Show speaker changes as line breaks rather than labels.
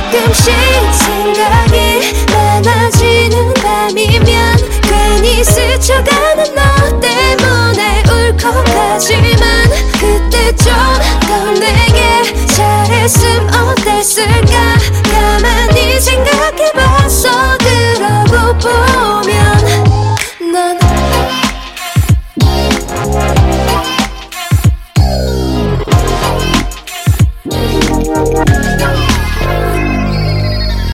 가끔씩 생각이 많아지는 밤이면 괜히 스쳐가는 너 때문에 울컥하지만 그때 좀 더 내게 잘했음 어땠을까.